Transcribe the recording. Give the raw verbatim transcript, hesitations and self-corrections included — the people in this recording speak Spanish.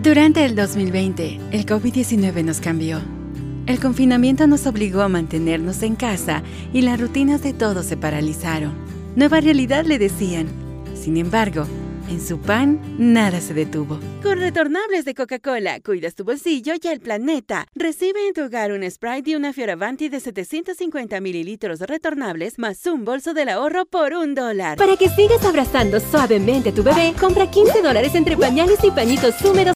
Durante el dos mil veinte, el COVID diecinueve nos cambió. El confinamiento nos obligó a mantenernos en casa y las rutinas de todos se paralizaron. Nueva realidad, le decían. Sin embargo, en su pan, nada se detuvo. Con retornables de Coca-Cola, cuidas tu bolsillo y el planeta. Recibe en tu hogar un Sprite y una Fioravanti de setecientos cincuenta mililitros retornables más un bolso del ahorro por un dólar. Para que sigas abrazando suavemente a tu bebé, compra quince dólares entre pañales y pañitos húmedos